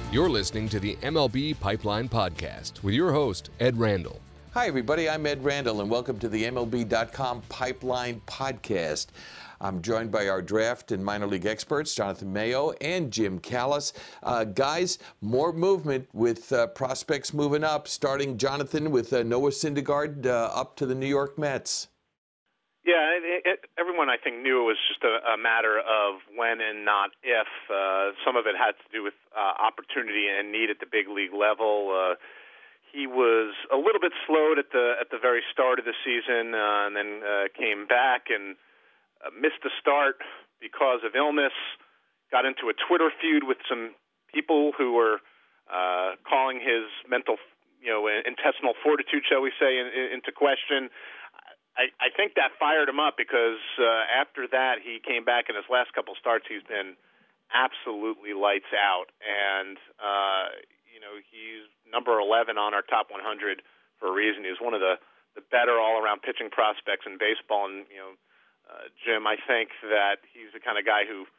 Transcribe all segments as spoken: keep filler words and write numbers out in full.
You're listening to the M L B Pipeline Podcast with your host, Ed Randall. Hi, everybody. I'm Ed Randall, and welcome to the M L B dot com Pipeline Podcast. I'm joined by our draft and minor league experts, Jonathan Mayo and Jim Callis. Uh, guys, more movement with uh, prospects moving up, starting, Jonathan, with uh, Noah Syndergaard uh, up to the New York Mets. Yeah, it, it, everyone, I think, knew it was just a, a matter of when and not if. Uh, some of it had to do with uh, opportunity and need at the big league level. Uh, he was a little bit slowed at the at the very start of the season, uh, and then uh, came back and uh, missed the start because of illness. Got into a Twitter feud with some people who were uh, calling his mental, you know, intestinal fortitude, shall we say, in, in, into question. I, I think that fired him up because uh, after that he came back in his last couple starts. He's been absolutely lights out, and uh, you know he's number eleven on our top one hundred for a reason. He's one of the, the better all-around pitching prospects in baseball, and you know, uh, Jim, I think that he's the kind of guy who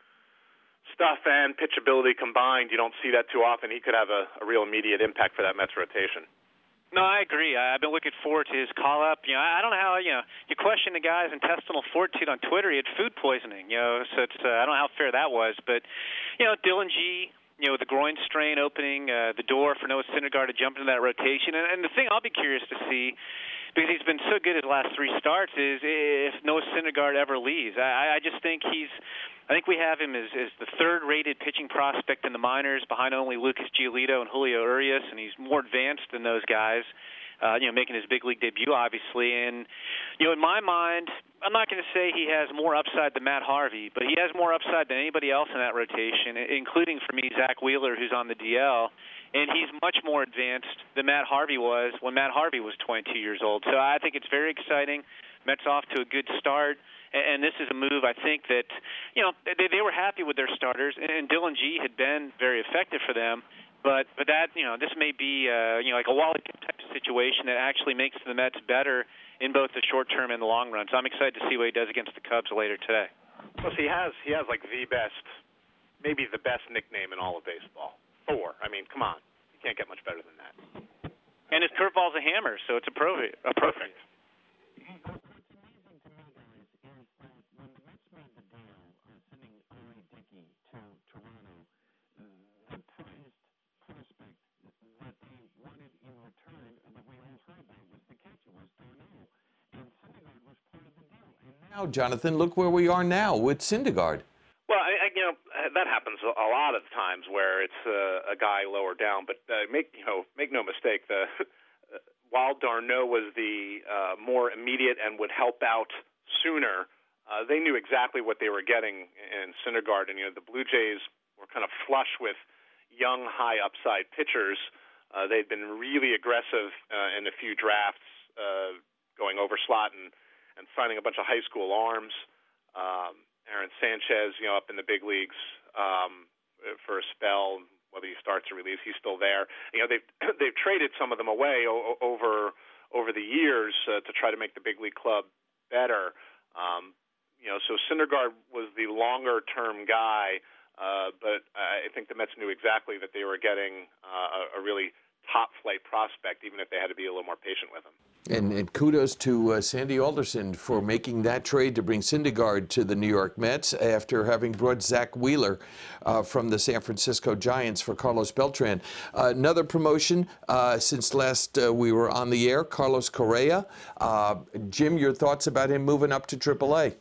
stuff and pitchability combined, you don't see that too often. He could have a, a real immediate impact for that Mets rotation. No, I agree. I've been looking forward to his call-up. You know, I don't know how, you know, you question the guy's intestinal fortitude on Twitter. He had food poisoning, you know, so it's, uh, I don't know how fair that was. But, you know, Dylan G, you know, the groin strain opening uh, the door for Noah Syndergaard to jump into that rotation. And, and the thing I'll be curious to see, because he's been so good his last three starts, is if Noah Syndergaard ever leaves. I, I just think he's – I think we have him as, as the third-rated pitching prospect in the minors, behind only Lucas Giolito and Julio Urias, and he's more advanced than those guys, uh, you know, making his big league debut, obviously. And, you know, in my mind, I'm not going to say he has more upside than Matt Harvey, but he has more upside than anybody else in that rotation, including, for me, Zach Wheeler, who's on the D L. And he's much more advanced than Matt Harvey was when Matt Harvey was twenty-two years old. So I think it's very exciting. Mets off to a good start. And this is a move, I think, that, you know, they, they were happy with their starters, and Dylan G had been very effective for them. But but that, you know, this may be, uh, you know, like a Wally type of situation that actually makes the Mets better in both the short term and the long run. So I'm excited to see what he does against the Cubs later today. Plus, he has, he has like the best, maybe the best nickname in all of baseball. Thor. I mean, come on. You can't get much better than that. And his curveball's a hammer, so it's appropriate. appropriate. Now, Jonathan, look where we are now with Syndergaard. Well, I, I, you know, that happens a lot of times where it's uh, a guy lower down. But uh, make you know, make no mistake, the while d'Arnaud was the uh, more immediate and would help out sooner, uh, they knew exactly what they were getting in Syndergaard. And you know, the Blue Jays were kind of flush with young, high upside pitchers. Uh, they'd been really aggressive uh, in a few drafts, uh, going over slot and. and signing a bunch of high school arms. Um, Aaron Sanchez, you know, up in the big leagues um, for a spell, whether he starts or relieves, he's still there. You know, they've they've traded some of them away o- over over the years uh, to try to make the big league club better. Um, you know, so Syndergaard was the longer term guy, uh, but I think the Mets knew exactly that they were getting uh, a, a really top flight prospect, even if they had to be a little more patient with him. And, and kudos to uh, Sandy Alderson for making that trade to bring Syndergaard to the New York Mets after having brought Zach Wheeler uh, from the San Francisco Giants for Carlos Beltran. Uh, another promotion uh, since last uh, we were on the air, Carlos Correa. Uh, Jim, your thoughts about him moving up to triple A?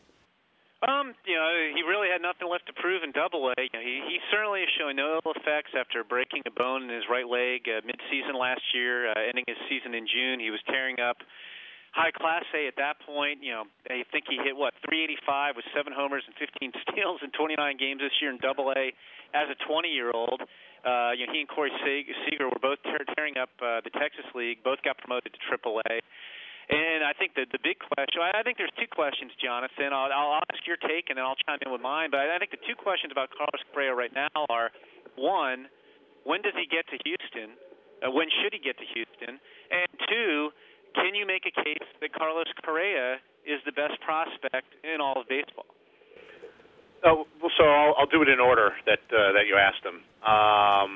Um, you know, he really had nothing left to prove in Double A. You know, he, he certainly is showing no ill effects after breaking a bone in his right leg uh, mid-season last year, uh, ending his season in June. He was tearing up high Class A at that point. You know, I think he hit, what, three eighty-five with seven homers and fifteen steals in twenty-nine games this year in Double A as a twenty-year-old. Uh, you know, he and Corey Seager were both tear- tearing up uh, the Texas League, both got promoted to triple A. And I think the, the big question, I think there's two questions, Jonathan. I'll, I'll ask your take, and then I'll chime in with mine. But I think the two questions about Carlos Correa right now are, one, when does he get to Houston? Uh, when should he get to Houston? And two, can you make a case that Carlos Correa is the best prospect in all of baseball? Oh, well, so I'll, I'll do it in order that uh, that you asked him. Um,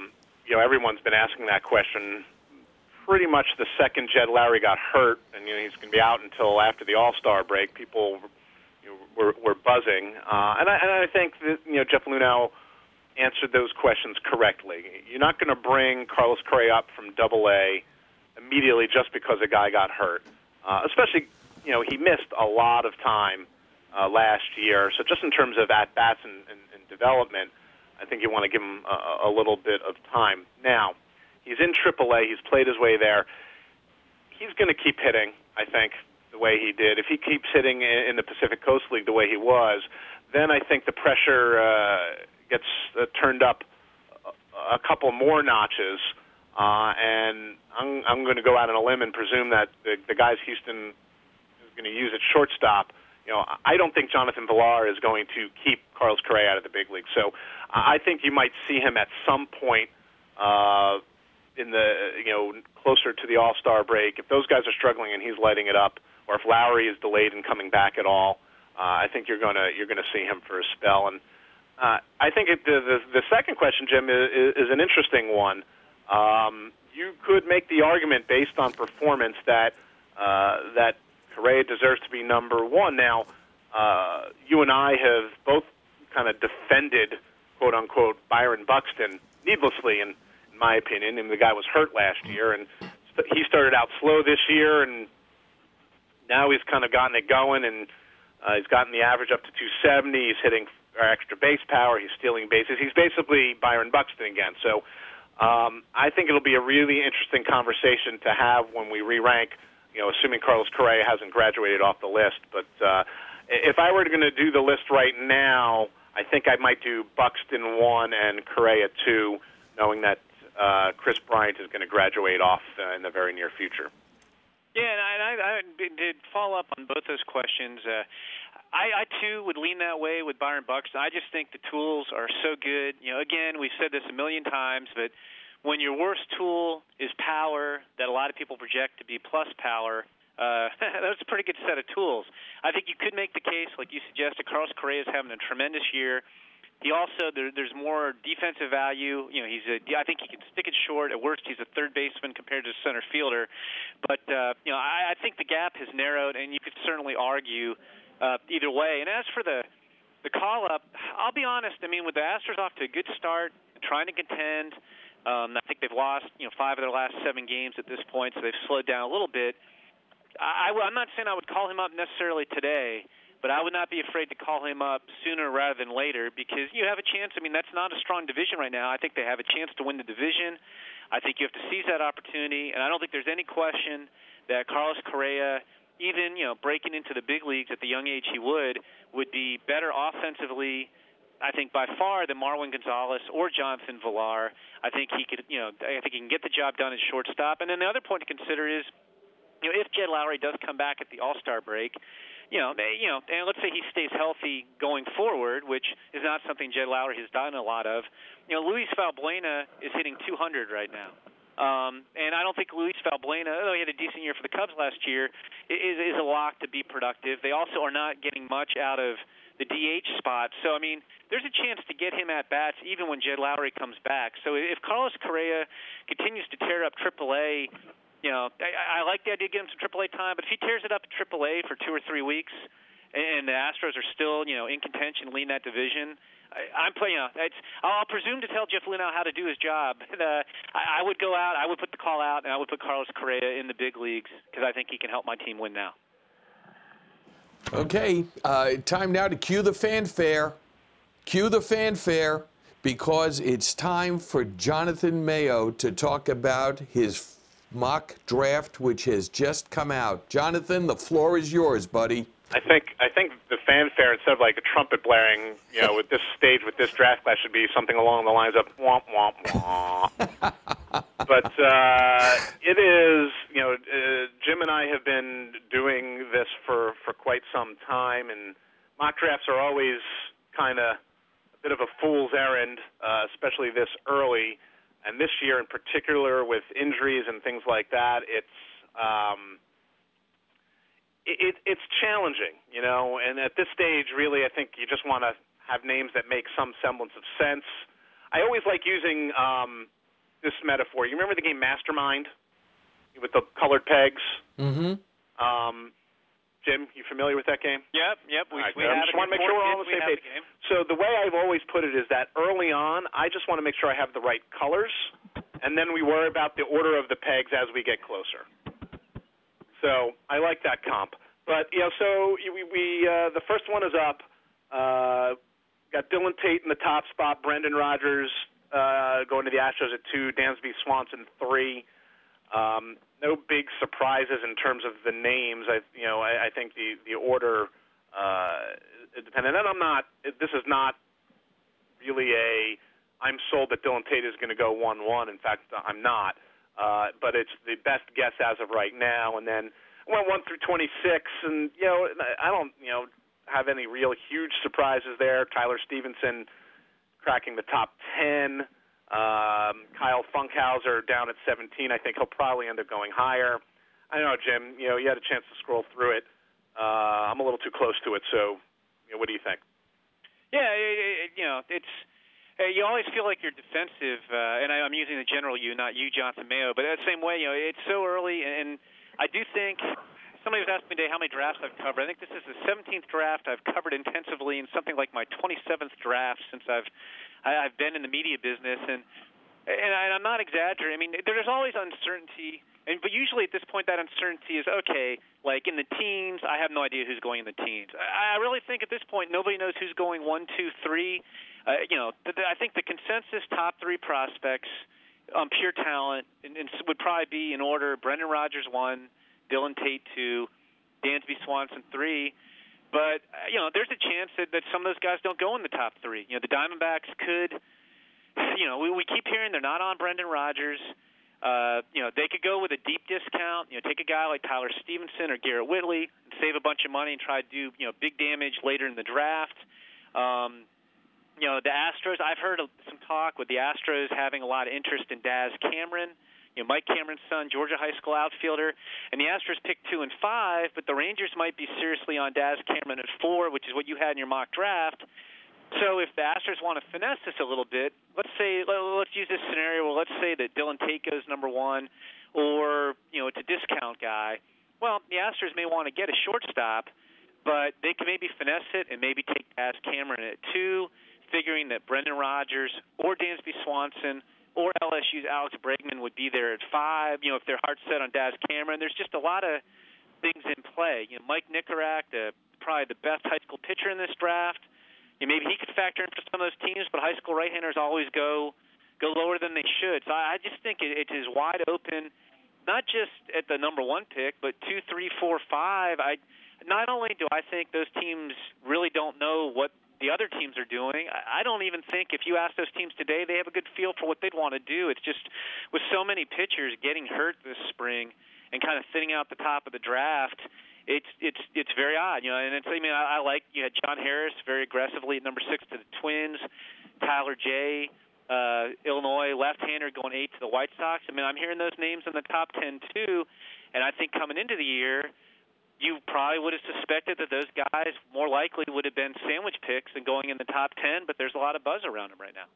you know, everyone's been asking that question pretty much the second Jed Lowry got hurt, and you know he's going to be out until after the All-Star break. People you know, were, were buzzing, uh, and, I, and I think that you know Jeff Luhnow answered those questions correctly. You're not going to bring Carlos Correa up from Double A immediately just because a guy got hurt, uh, especially you know he missed a lot of time uh, last year. So just in terms of at bats and, and, and development, I think you want to give him a, a little bit of time now. He's in Triple A. He's played his way there. He's going to keep hitting, I think, the way he did. If he keeps hitting in the Pacific Coast League the way he was, then I think the pressure uh, gets uh, turned up a, a couple more notches. Uh, and I'm, I'm going to go out on a limb and presume that the, the guys Houston is going to use at shortstop. You know, I don't think Jonathan Villar is going to keep Carlos Correa out of the big league. So I think you might see him at some point uh, in the, you know, closer to the All-Star break. If those guys are struggling and he's lighting it up, or if Lowry is delayed in coming back at all, uh, I think you're going to you're going to see him for a spell. And uh, I think it, the, the the second question, Jim, is, is an interesting one. Um, you could make the argument based on performance that uh, that Correa deserves to be number one. Now, uh, you and I have both kind of defended, quote unquote, Byron Buxton needlessly, in, in my opinion. And the guy was hurt last year, and st- he started out slow this year, and now he's kind of gotten it going, and uh, he's gotten the average up to two seventy. He's hitting extra base power. He's stealing bases. He's basically Byron Buxton again. So um, I think it'll be a really interesting conversation to have when we re-rank, you know, assuming Carlos Correa hasn't graduated off the list. But uh, if I were going to do the list right now, I think I might do Buxton one and Correa two, knowing that uh, Chris Bryant is going to graduate off uh, in the very near future. Yeah, and I, I, I did follow up on both those questions. Uh, I, I, too, would lean that way with Byron Buxton. I just think the tools are so good. You know, again, we've said this a million times, but when your worst tool is power that a lot of people project to be plus power, uh, that's a pretty good set of tools. I think you could make the case, like you suggested, Carlos Correa is having a tremendous year. He also, there, there's more defensive value. You know, he's a, I think he can stick it short. At worst, he's a third baseman compared to a center fielder. But, uh, you know, I, I think the gap has narrowed, and you could certainly argue uh, either way. And as for the, the call-up, I'll be honest. I mean, with the Astros off to a good start, trying to contend, um, I think they've lost, you know, five of their last seven games at this point, so they've slowed down a little bit. I, I, I'm not saying I would call him up necessarily today, but I would not be afraid to call him up sooner rather than later because you have a chance. I mean, that's not a strong division right now. I think they have a chance to win the division. I think you have to seize that opportunity, and I don't think there's any question that Carlos Correa, even, you know, breaking into the big leagues at the young age he would, would be better offensively, I think, by far than Marwin Gonzalez or Jonathan Villar. I think he could, you know, I think he can get the job done at shortstop. And then the other point to consider is, you know, if Jed Lowry does come back at the All-Star break, you know, they, you know, and let's say he stays healthy going forward, which is not something Jed Lowry has done a lot of. You know, Luis Valbuena is hitting two hundred right now. Um, and I don't think Luis Valbuena, although he had a decent year for the Cubs last year, is, is a lock to be productive. They also are not getting much out of the D H spot. So, I mean, there's a chance to get him at bats even when Jed Lowry comes back. So if Carlos Correa continues to tear up Triple A, you know, I, I like the idea of getting him some Triple A time, but if he tears it up at Triple A for two or three weeks and the Astros are still, you know, in contention, leading that division, I, I'm playing, you know, it's, I'll presume to tell Jeff Luhnow how to do his job. Uh, I, I would go out, I would put the call out, and I would put Carlos Correa in the big leagues because I think he can help my team win now. Okay, uh, time now to cue the fanfare. Cue the fanfare because it's time for Jonathan Mayo to talk about his mock draft, which has just come out. Jonathan, the floor is yours, buddy. I think I think the fanfare, instead of like a trumpet blaring, you know, with this stage, with this draft class, should be something along the lines of womp, womp, womp. But uh, it is, you know, uh, Jim and I have been doing this for, for quite some time, and mock drafts are always kind of a bit of a fool's errand, uh, especially this early. And this year in particular, with injuries and things like that, it's um, it, it's challenging, you know. And at this stage, really, I think you just want to have names that make some semblance of sense. I always like using um, this metaphor. You remember the game Mastermind with the colored pegs? Mm-hmm. Um, Jim, you familiar with that game? Yep, yep. We, right, we I have just it want to make sure we're all on the same page. So the way I've always put it is that early on, I just want to make sure I have the right colors, and then we worry about the order of the pegs as we get closer. So I like that comp. But, you know, so we, we uh, the first one is up. Uh, got Dylan Tate in the top spot, Brendan Rodgers uh, going to the Astros at two, Dansby Swanson three. Um, no big surprises in terms of the names. I, you know, I, I think the the order uh, is dependent. And I'm not. This is not really a. I'm sold that Dylan Tate is going to go one one. In fact, I'm not. Uh, but it's the best guess as of right now. And then I went one through twenty-six, and you know, I don't, you know, have any real huge surprises there. Tyler Stevenson cracking the top ten. Um, Kyle Funkhauser down at seventeen. I think he'll probably end up going higher. I don't know, Jim. You know, you had a chance to scroll through it. Uh, I'm a little too close to it. So, you know, what do you think? Yeah, it, it, you know, it's uh, you always feel like you're defensive, uh, and I, I'm using the general you, not you, Jonathan Mayo. But the same way, you know, it's so early, and I do think. Somebody was asking me today how many drafts I've covered. I think this is the seventeenth draft I've covered intensively, and something like my twenty-seventh draft since I've I, I've been in the media business. And and I, I'm not exaggerating. I mean, there's always uncertainty, and but usually at this point that uncertainty is okay. Like in the teens, I have no idea who's going in the teens. I, I really think at this point nobody knows who's going one, two, three. Uh, you know, the, the, I think the consensus top three prospects on um, pure talent and, and would probably be in order: Brendan Rodgers one. Dylan Tate two, Dansby Swanson three, but uh, you know there's a chance that, that some of those guys don't go in the top three. You know the Diamondbacks could, you know we, we keep hearing they're not on Brendan Rodgers. Uh, you know they could go with a deep discount. You know take a guy like Tyler Stevenson or Garrett Whitley and save a bunch of money and try to do you know big damage later in the draft. Um, you know the Astros. I've heard some talk with the Astros having a lot of interest in Daz Cameron. You know, Mike Cameron's son, Georgia high school outfielder, and the Astros picked two and five, but the Rangers might be seriously on Daz Cameron at four, which is what you had in your mock draft. So if the Astros want to finesse this a little bit, let's say let's use this scenario where let's say that Dylan Tate goes number one, or you know it's a discount guy. Well, the Astros may want to get a shortstop, but they can maybe finesse it and maybe take Daz Cameron at two, figuring that Brendan Rodgers or Dansby Swanson or L S U's Alex Bregman would be there at five. You know, if their heart's set on Daz Cameron, there's just a lot of things in play. You know, Mike Nicorak, the, probably the best high school pitcher in this draft. You know, maybe he could factor in for some of those teams, but high school right-handers always go go lower than they should. So I, I just think it, it is wide open, not just at the number one pick, but two, three, four, five. I not only do I think those teams really don't know what the other teams are doing. I don't even think if you ask those teams today, they have a good feel for what they'd want to do. It's just with so many pitchers getting hurt this spring and kind of thinning out the top of the draft, it's it's it's very odd, you know. And it's I mean I, I like you had John Harris very aggressively at number six to the Twins, Tyler J, uh, Illinois left-hander going eight to the White Sox. I mean I'm hearing those names in the top ten too, and I think coming into the year, you probably would have suspected that those guys more likely would have been sandwich picks than going in the top ten, but there's a lot of buzz around them right now.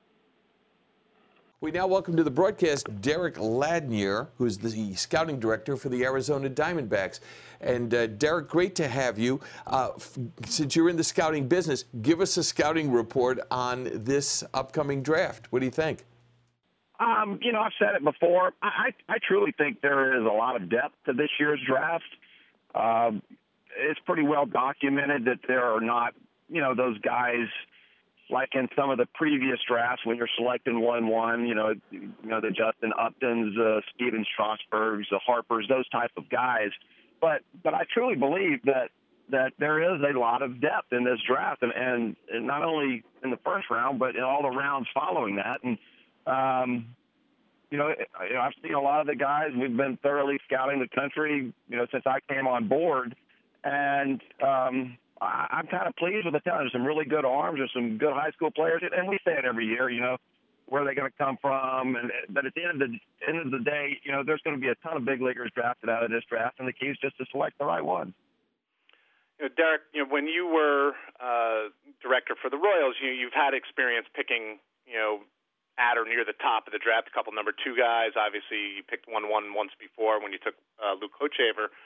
We now welcome to the broadcast Derek Ladnier, who's the scouting director for the Arizona Diamondbacks. And uh, Derek, great to have you. Uh, f- since you're in the scouting business, give us a scouting report on this upcoming draft. What do you think? Um, you know, I've said it before. I, I, I truly think there is a lot of depth to this year's draft. Um, it's pretty well documented that there are not, you know, those guys like in some of the previous drafts when you're selecting one one, you know, you know the Justin Uptons, uh, Steven Strasburgs, the Harpers, those type of guys. But but I truly believe that that there is a lot of depth in this draft, and, and, and not only in the first round, but in all the rounds following that. And um, You know, I've seen a lot of the guys. We've been thoroughly scouting the country, you know, since I came on board. And um, I, I'm kind of pleased with the talent. There's some really good arms. There's some good high school players. And we say it every year, you know, where are they going to come from? And But at the end of the end of the day, you know, there's going to be a ton of big leaguers drafted out of this draft, and the key is just to select the right one. You know, Derek, you know, when you were uh, director for the Royals, you, you've had experience picking, you know, at or near the top of the draft, a couple number two guys. Obviously, you picked one one once before when you took uh, Luke Hochevar.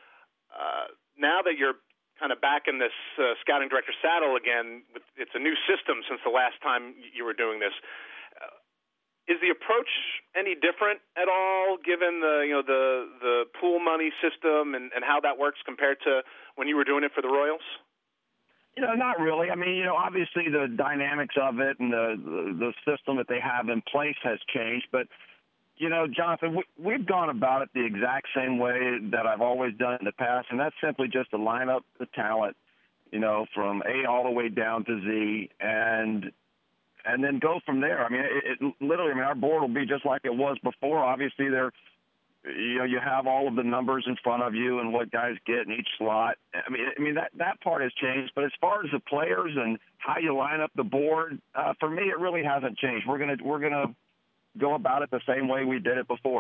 Uh, now that you're kind of back in this uh, scouting director saddle again, it's a new system since the last time you were doing this. Uh, is the approach any different at all, given the you know the the pool money system and, and how that works compared to when you were doing it for the Royals? You know, not really. I mean, you know, obviously the dynamics of it and the, the, the system that they have in place has changed. But, you know, Jonathan, we, we've gone about it the exact same way that I've always done in the past, and that's simply just to line up the talent, you know, from A all the way down to Z, and and then go from there. I mean, it, it literally, I mean, our board will be just like it was before. Obviously, they're you know, you have all of the numbers in front of you and what guys get in each slot. I mean, I mean that that part has changed. But as far as the players and how you line up the board, uh, for me, it really hasn't changed. We're gonna we're gonna go about it the same way we did it before.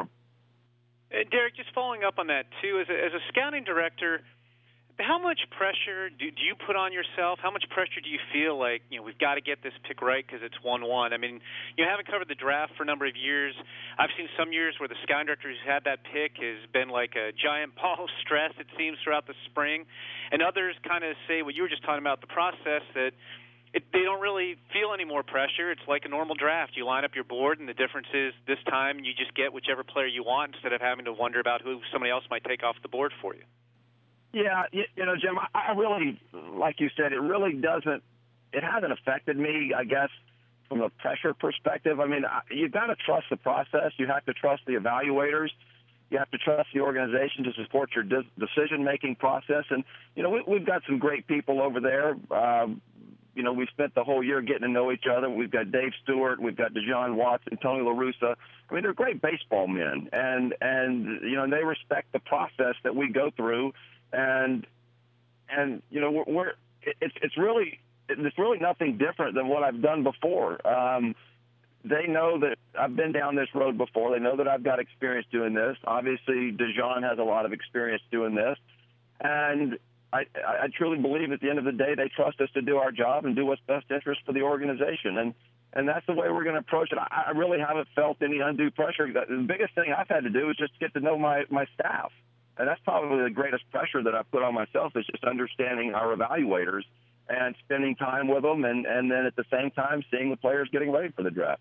Uh, Derek, just following up on that too, as a, as a scouting director, how much pressure do, do you put on yourself? How much pressure do you feel like, you know, we've got to get this pick right because it's one one? I mean, you haven't covered the draft for a number of years. I've seen some years where the scouting director who's had that pick has been like a giant ball of stress, it seems, throughout the spring. And others kind of say what you were just talking about, the process, that it, they don't really feel any more pressure. It's like a normal draft. You line up your board, and the difference is this time you just get whichever player you want instead of having to wonder about who somebody else might take off the board for you. Yeah, you, you know, Jim, I really, like you said, it really doesn't, it hasn't affected me, I guess, from a pressure perspective. I mean, you've got to trust the process. You have to trust the evaluators. You have to trust the organization to support your de- decision-making process. And, you know, we, we've got some great people over there. Um, you know, we spent the whole year getting to know each other. We've got Dave Stewart. We've got DeJohn Watson, Tony La Russa. I mean, they're great baseball men. And, and you know, they respect the process that we go through. And and you know we're, we're it's it's really it's really nothing different than what I've done before. Um, they know that I've been down this road before. They know that I've got experience doing this. Obviously, DeJohn has a lot of experience doing this, and I, I truly believe at the end of the day they trust us to do our job and do what's best interest for the organization. And and that's the way we're going to approach it. I, I really haven't felt any undue pressure. The biggest thing I've had to do is just get to know my my staff. And that's probably the greatest pressure that I put on myself, is just understanding our evaluators and spending time with them, and, and then at the same time seeing the players getting ready for the draft.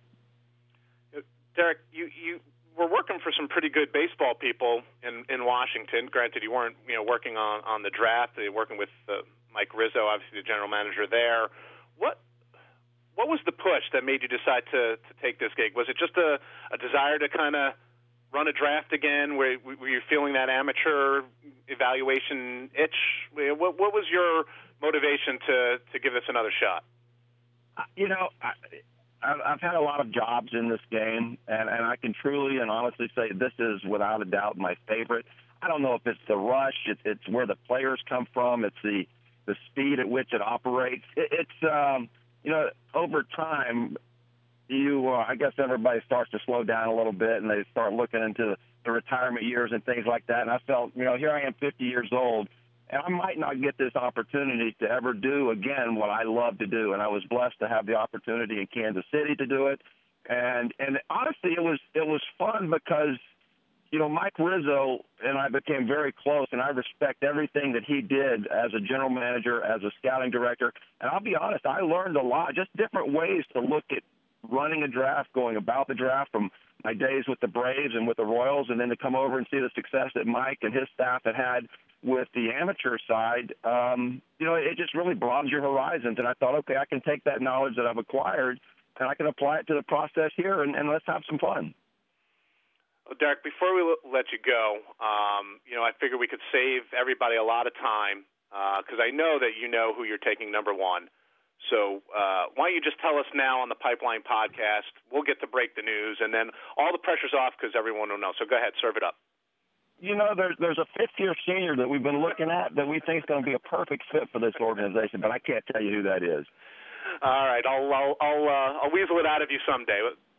Derek, you, you were working for some pretty good baseball people in, in Washington. Granted, you weren't you know working on, on the draft. You were working with uh, Mike Rizzo, obviously the general manager there. What what was the push that made you decide to, to take this gig? Was it just a, a desire to kind of run a draft again? Were, were you feeling that amateur evaluation itch? What, what was your motivation to, to give this another shot? You know, I, I've had a lot of jobs in this game, and, and I can truly and honestly say this is without a doubt my favorite. I don't know if it's the rush, it's, it's where the players come from, it's the, the speed at which it operates. It, it's, um, you know, over time, you, uh, I guess everybody starts to slow down a little bit, and they start looking into the retirement years and things like that. And I felt, you know, here I am fifty years old, and I might not get this opportunity to ever do again what I love to do. And I was blessed to have the opportunity in Kansas City to do it. And, and honestly, it was, it was fun because, you know, Mike Rizzo and I became very close, and I respect everything that he did as a general manager, as a scouting director. And I'll be honest, I learned a lot, just different ways to look at running a draft, going about the draft, from my days with the Braves and with the Royals, and then to come over and see the success that Mike and his staff had had with the amateur side. Um, you know, it just really broadens your horizons. And I thought, okay, I can take that knowledge that I've acquired and I can apply it to the process here, and, and let's have some fun. Well, Derek, before we let you go, um, you know, I figured we could save everybody a lot of time because uh, I know that you know who you're taking number one. So uh, why don't you just tell us now on the Pipeline Podcast? We'll get to break the news, and then all the pressure's off because everyone will know. So go ahead, serve it up. You know, there's there's a fifth-year senior that we've been looking at that we think is going to be a perfect fit for this organization, but I can't tell you who that is. All right, I'll I'll I'll, uh, I'll weasel it out of you someday.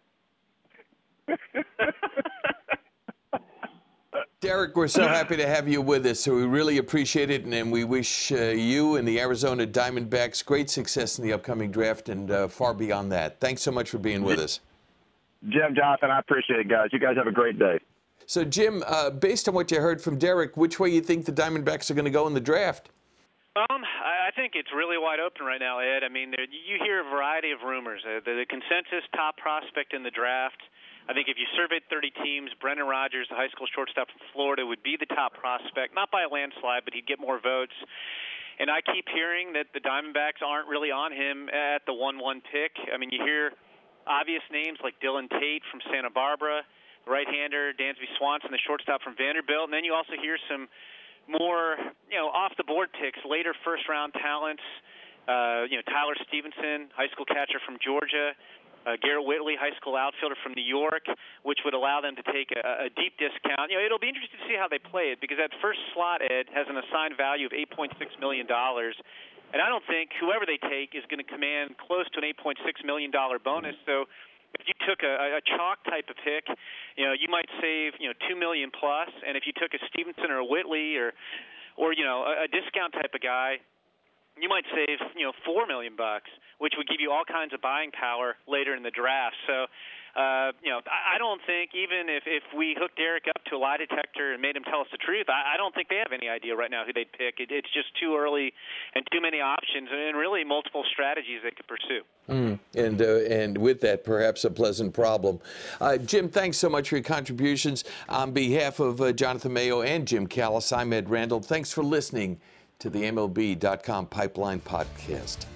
Derek, we're so happy to have you with us, so we really appreciate it, and, and we wish uh, you and the Arizona Diamondbacks great success in the upcoming draft and uh, far beyond that. Thanks so much for being with us. Jim, Jonathan, I appreciate it, guys. You guys have a great day. So, Jim, uh, based on what you heard from Derek, which way you think the Diamondbacks are going to go in the draft? Um, I think it's really wide open right now, Ed. I mean, there, you hear a variety of rumors. Uh, the, the consensus top prospect in the draft, I think if you surveyed thirty teams, Brendan Rodgers, the high school shortstop from Florida, would be the top prospect. Not by a landslide, but he'd get more votes. And I keep hearing that the Diamondbacks aren't really on him at the one one pick. I mean, you hear obvious names like Dylan Tate from Santa Barbara, right-hander Dansby Swanson, the shortstop from Vanderbilt. And then you also hear some more, you know, off-the-board picks, later first-round talents. Uh, you know, Tyler Stevenson, high school catcher from Georgia. Uh, Garrett Whitley, high school outfielder from New York, which would allow them to take a, a deep discount. You know, it'll be interesting to see how they play it because that first slot, Ed, has an assigned value of eight point six million dollars. And I don't think whoever they take is going to command close to an eight point six million dollars bonus. So if you took a, a chalk type of pick, you know, you might save, you know, two million dollars plus. And if you took a Stevenson or a Whitley or, or you know, a, a discount type of guy, you might save, you know, four million bucks, which would give you all kinds of buying power later in the draft. So, uh, you know, I, I don't think even if, if we hooked Derek up to a lie detector and made him tell us the truth, I, I don't think they have any idea right now who they'd pick. It, it's just too early and too many options and really multiple strategies they could pursue. Mm. And uh, and with that, perhaps a pleasant problem. Uh, Jim, thanks so much for your contributions. On behalf of uh, Jonathan Mayo and Jim Callis, I'm Ed Randall. Thanks for listening to the M L B dot com Pipeline Podcast.